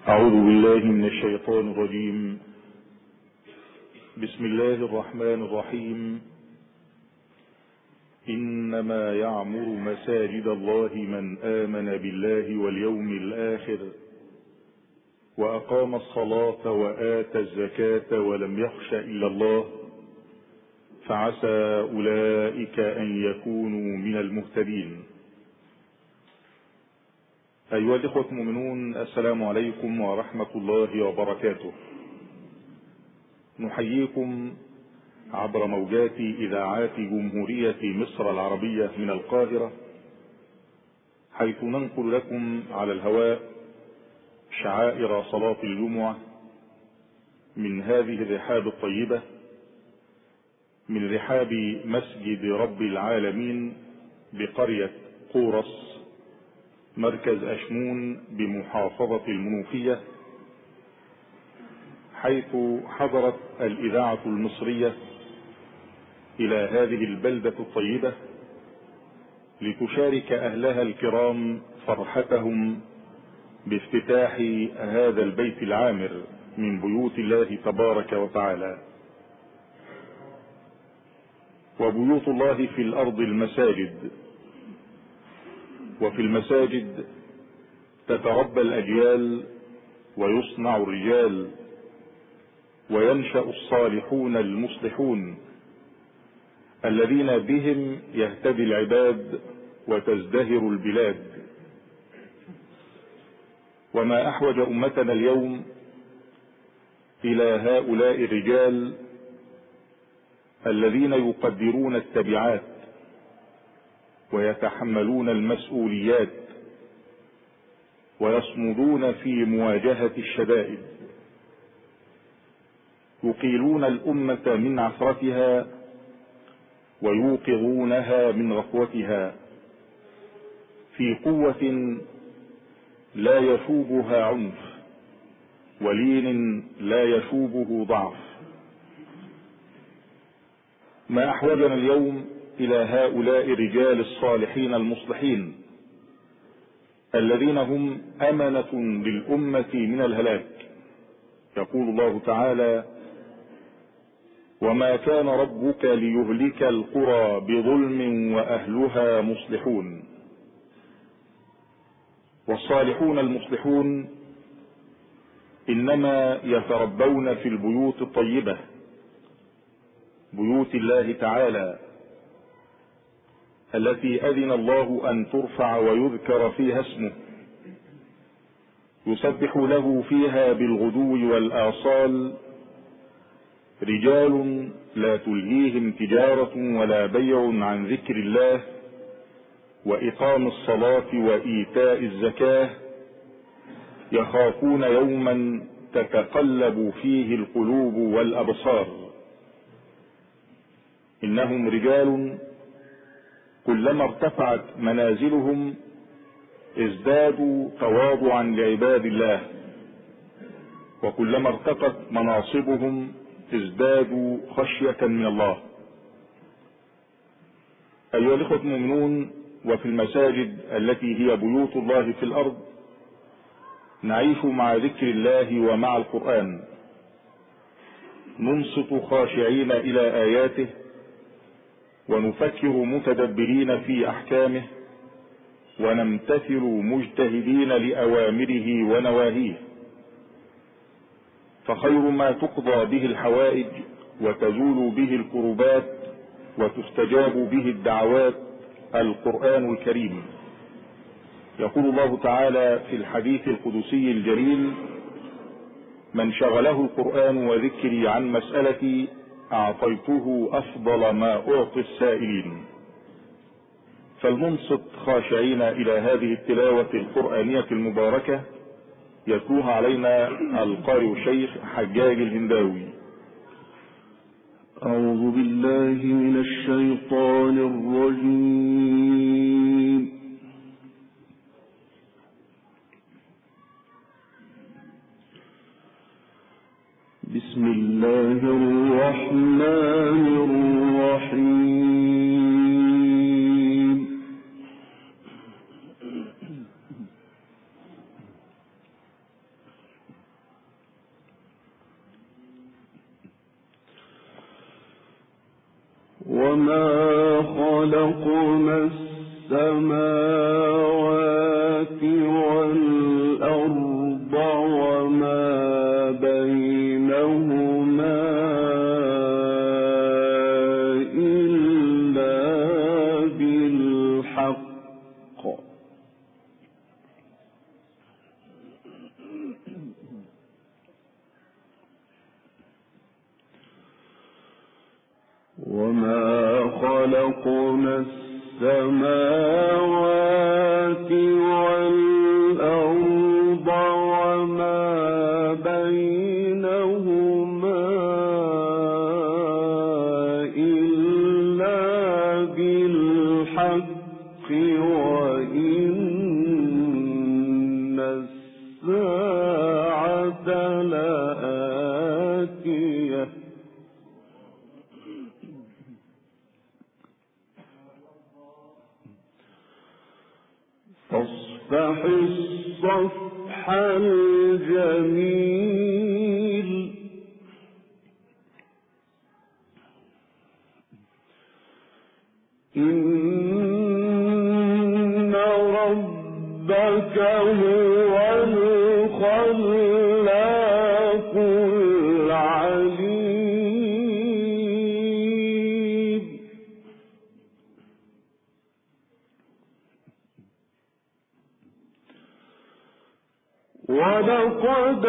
أعوذ بالله من الشيطان الرجيم. بسم الله الرحمن الرحيم. إنما يعمر مساجد الله من آمن بالله واليوم الآخر وأقام الصلاة وآتى الزكاة ولم يخش إلا الله فعسى أولئك أن يكونوا من المهتدين. أيها الإخوة المؤمنون، السلام عليكم ورحمة الله وبركاته. نحييكم عبر موجات إذاعات جمهورية مصر العربية من القاهرة، حيث ننقل لكم على الهواء شعائر صلاة الجمعة من هذه الرحاب الطيبة، من رحاب مسجد رب العالمين بقرية قورص مركز أشمون بمحافظة المنوفية، حيث حضرت الإذاعة المصرية إلى هذه البلدة الطيبة لتشارك أهلها الكرام فرحتهم بافتتاح هذا البيت العامر من بيوت الله تبارك وتعالى. وبيوت الله في الأرض المساجد، وفي المساجد تتربى الأجيال ويصنع الرجال وينشأ الصالحون المصلحون الذين بهم يهتدي العباد وتزدهر البلاد. وما أحوج أمتنا اليوم إلى هؤلاء الرجال الذين يقدرون التبعات ويتحملون المسؤوليات ويصمدون في مواجهة الشدائد، يقيلون الأمة من عثرتها ويوقظونها من غفوتها في قوة لا يشوبها عنف ولين لا يشوبه ضعف. ما أحوجنا اليوم إلى هؤلاء الرجال الصالحين المصلحين الذين هم أمنة للأمة من الهلاك. يقول الله تعالى: وما كان ربك ليهلك القرى بظلم وأهلها مصلحون. والصالحون المصلحون إنما يتربون في البيوت الطيبة، بيوت الله تعالى التي أذن الله أن ترفع ويذكر فيها اسمه، يسبح له فيها بالغدو والآصال رجال لا تلهيهم تجارة ولا بيع عن ذكر الله وإقام الصلاة وإيتاء الزكاة، يخافون يوما تتقلب فيه القلوب والأبصار. إنهم رجال كلما ارتفعت منازلهم ازدادوا تواضعا لعباد الله، وكلما ارتقت مناصبهم ازدادوا خشية من الله. أيها الإخوة المؤمنون، وفي المساجد التي هي بيوت الله في الأرض نعيش مع ذكر الله ومع القرآن، ننصت خاشعين إلى آياته ونفكر متدبرين في أحكامه ونمتثل مجتهدين لأوامره ونواهيه. فخير ما تقضى به الحوائج وتزول به الكربات وتستجاب به الدعوات القرآن الكريم. يقول الله تعالى في الحديث القدسي الجليل: من شغله القرآن وذكري عن مسألتي أعطيته أفضل ما أعطي السائلين. فلننصت خاشعين إلى هذه التلاوة القرآنية المباركة يتلوها علينا القارئ الشيخ حجاج الهنداوي. أعوذ بالله من الشيطان الرجيم. بسم الله الرحمن الرحيم. وما خلقنا السماوات والأرض وما بينهما إلا بالحق وما خلقنا السماوات والأرض وما بينهما إلا بالحق وإن الساعة لآتية فاصفح الصفح الجميل إن ربك هو الخلاق العليم ولقد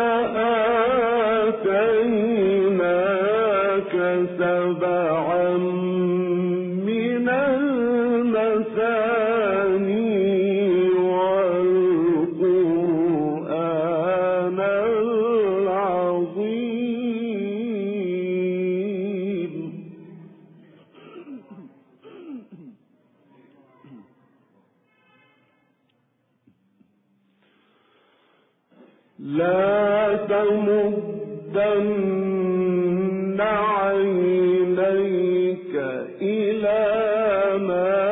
آتيناك سبعا من المثاني والقرآن العظيم لا تمدن عينيك إلى ما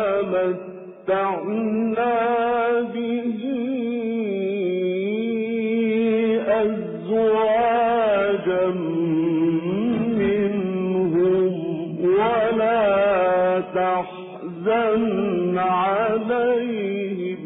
متعنا به أزواجا منهم ولا تحزن عليهم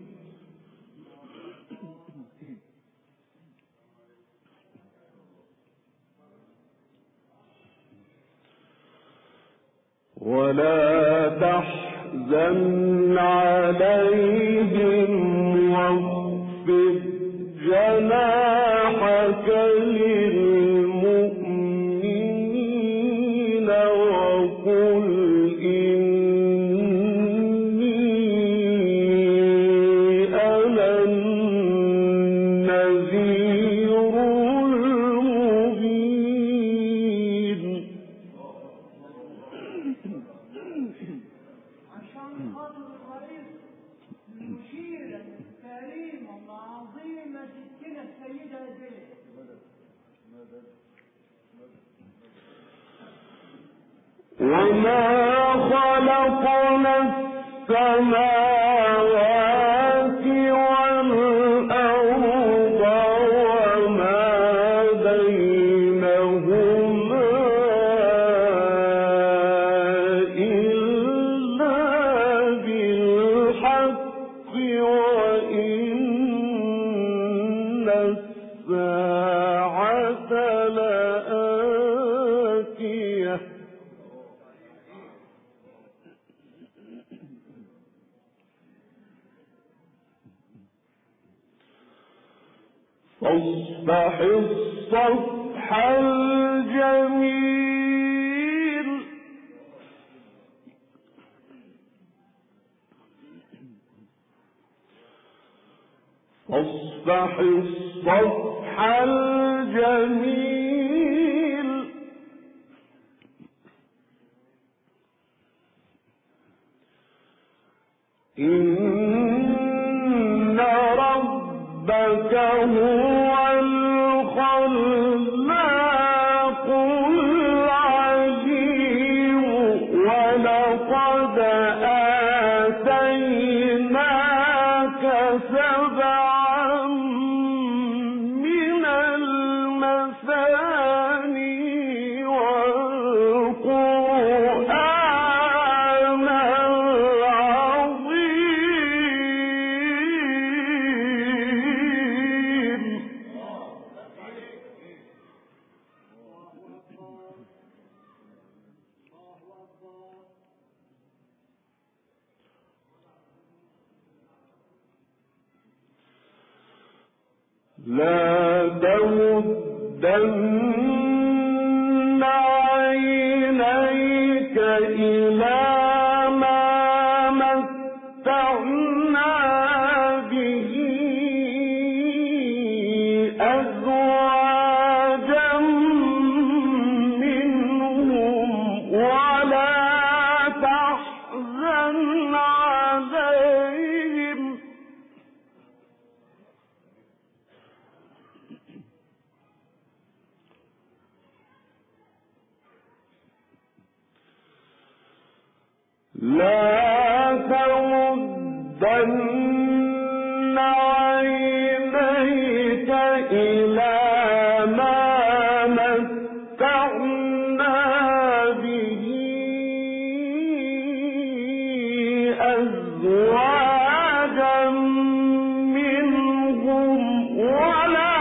واخفض جناحك للمؤمنين وقل إني أنا النذير المبين. عشان خاطر الرئيس المشيرة الكريمة العظيمة ستنا السيدة زينب. وما خلقنا السماوات والأرض وما بينهما إلا بالحق وإن الساعة لآتية فاصفح الصفح الجميل فاصفح الصفح الجميل إن ربك هو الخلاق العليم ولقد آتيناك سبعا من المثاني والقرآن لا تمدن عينيك إلى ما متعنا به أزواجا منهم ولا تحزن عليهم لا تمدن عينيك إلى ما متعنا به أزواجا منهم ولا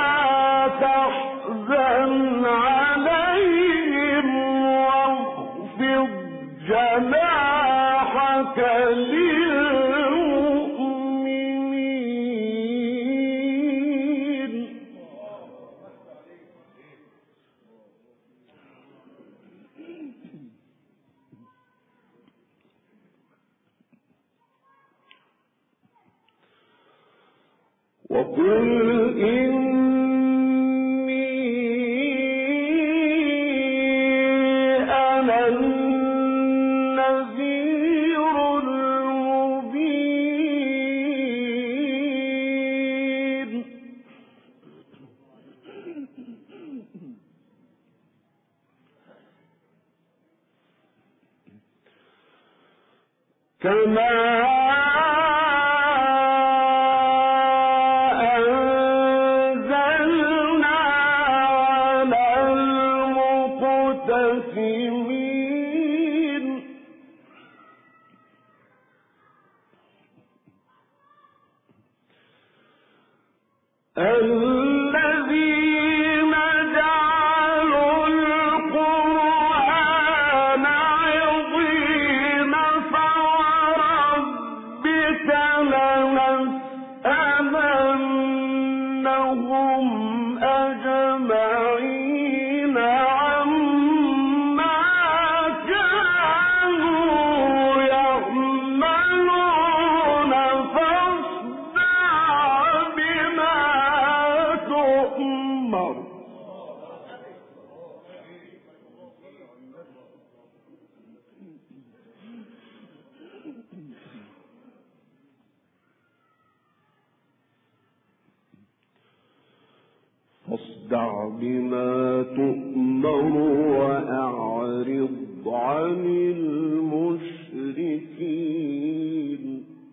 تحزن عليهم واخفض جناحك للمؤمنين وقل إني أنا النذير المبين كما أنزلنا على المقتسمين الذين جعلوا القرآن عظيم فوربك لنسألنهم أجمعين عما كانوا يعملون فاصدع بما تؤمر فاصدع بما تؤمر وأعرض عن المشركين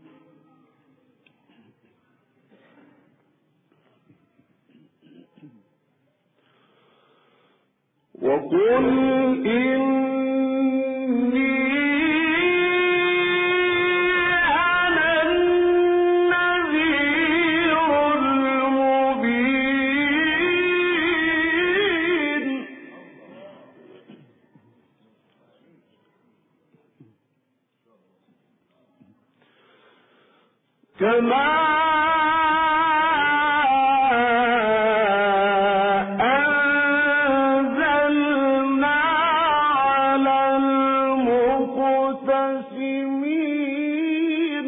وقل إني أنا النذير المبين كما أنزلنا على المقتسمين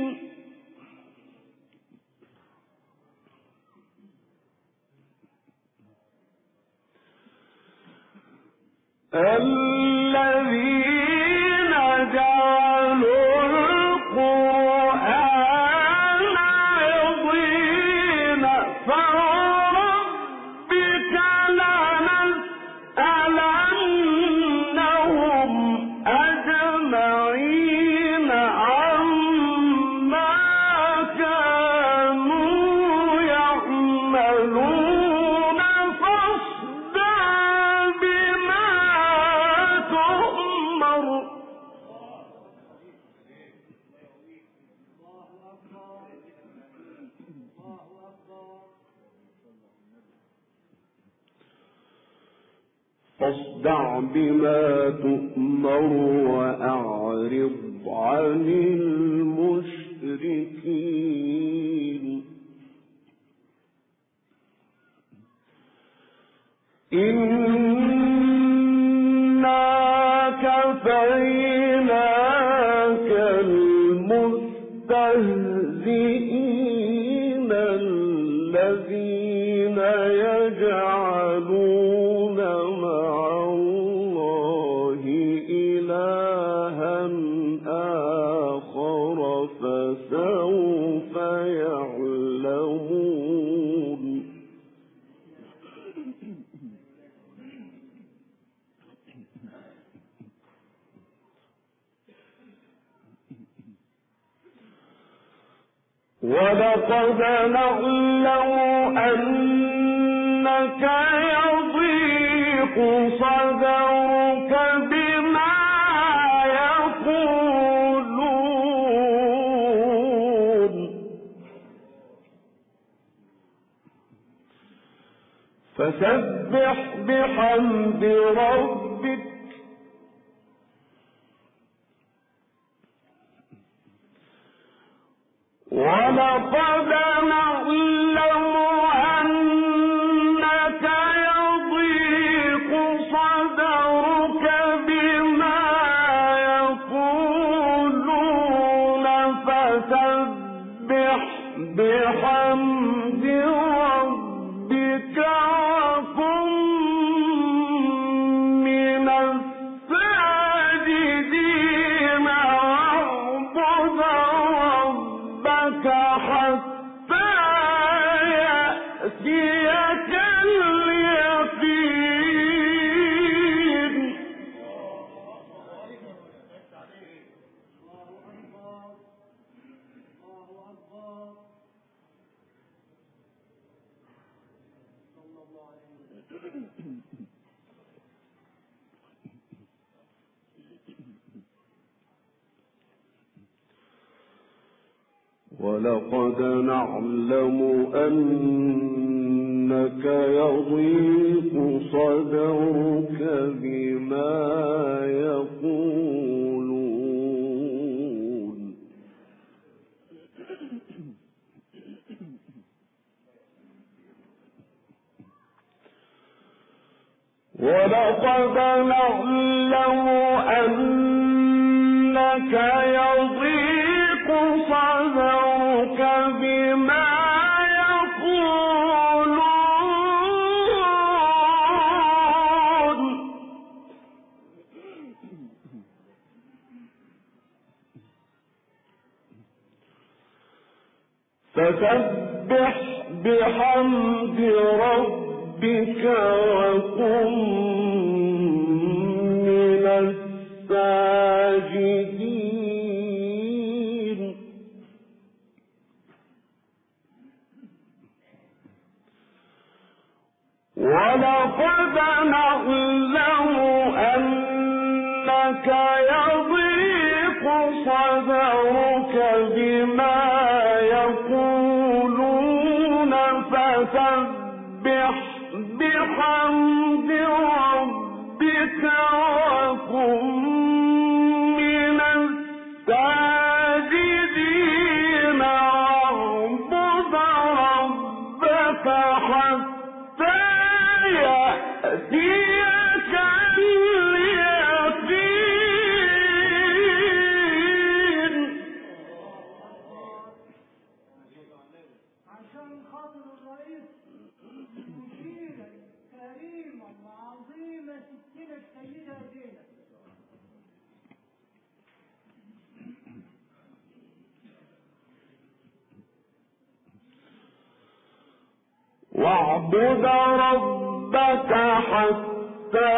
الذين جعلوا القرآن عظيم فوربك لنسألنهم أجمعين عما كانوا يعملون فاصدع بما تؤمر فاصدع بما تؤمر وأعرض عن المشركين. المشركين. إنا كفيناك المستهزئين الذين يجعلون مع الله إلها آخر فسوف يعلمون. ولقد نعلم أنك يضيق صدرك بما يقولون فسبح بحمد ربك ولقد نعلم أنك يضيق صدرك بما يقولون فسبح بحمد ربك وكن من الساجدين واعبد ربك حتى يأتيك اليقين. ولقد نعلم أنك يضيق صدرك بما يقولون ولقد نعلم أنك يضيق صدرك بما يقولون فسبح بحمد ربك وكن من الساجدين. ولقد نعلم أنك يضيق صدرك بما يقولون فسبح بحمد ربك وكن من الساجدين واعبد ربك حتى يأتيك اليقين. عشان خاطر الرئيس مشيرا كريما وعظيما ستنا السيدة زينب. واعبد ربك حتى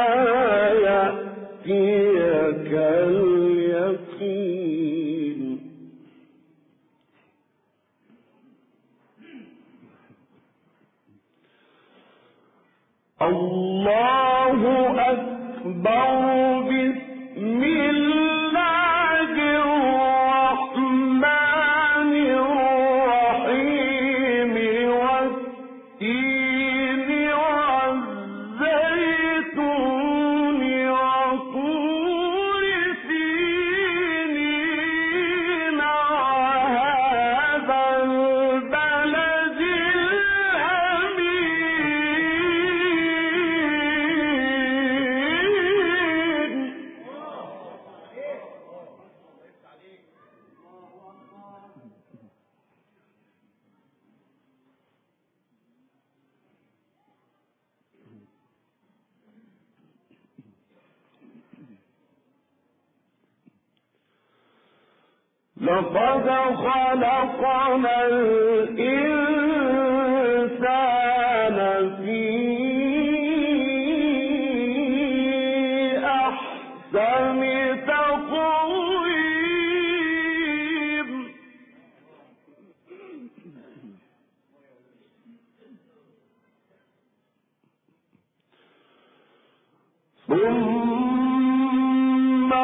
يأتيك اليقين. الله أكبر. بسم الله الرحمن الرحيم. والتين والزيتون وطور سينين وهذا البلد الأمين. لقد خلقنا الإنسان في أحسن تقويم ثم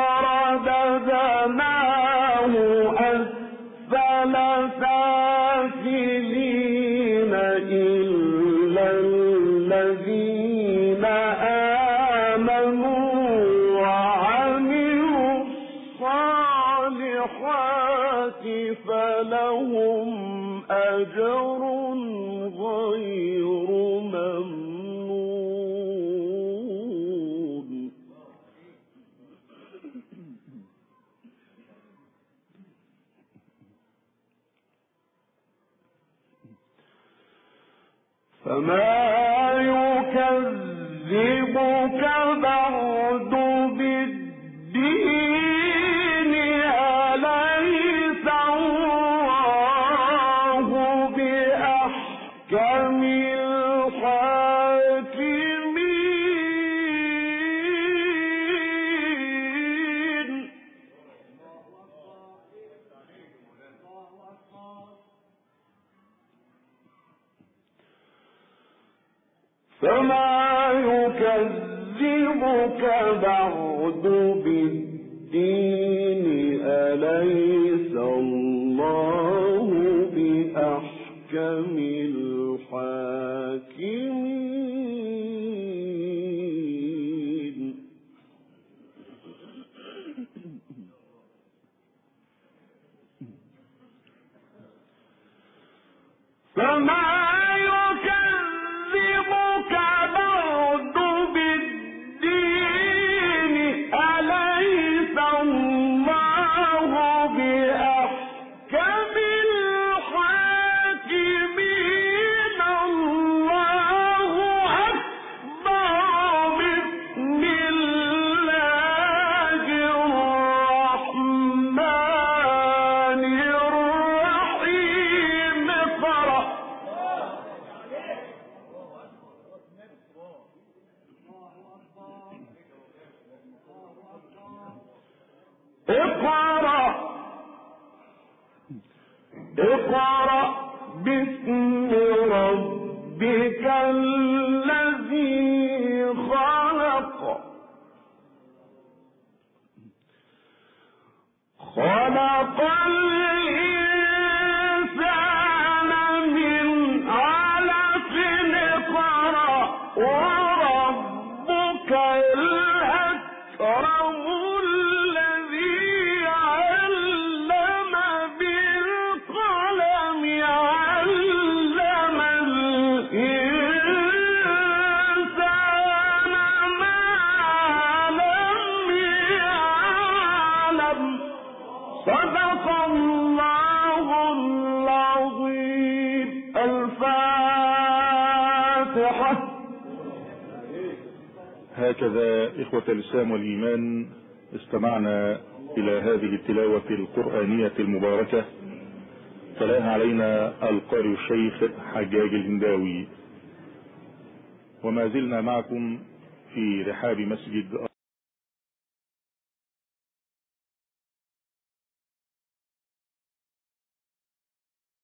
رددناه أسفل سافلين إلا الذين آمنوا وعملوا الصالحات فلهم أجر غير ممنون. فما يكذبك بعد بالدين أليس الله بأحكم الحاكمين. فما يكذبك بعد بالدين أليس الله بأحكم الحاكمين. فما يكذبك بعد بالدين أليس الله بأحكم الحاكمين. الله أكبر. بسم الله الرحمن الرحيم. اقرأ. اقرأ باسم ربك الذي خلق. خلق الإنسان من علق. اقرأ وربك الأكرم الذي علم بالقلم. علم الإنسان ما لم يعلم. صدق الله العظيم. الفاتحة. هكذا إخوة الإسلام والإيمان استمعنا إلى هذه التلاوة القرآنية المباركة تلاها علينا القارئ الشيخ حجاج الهنداوي، وما زلنا معكم في رحاب مسجد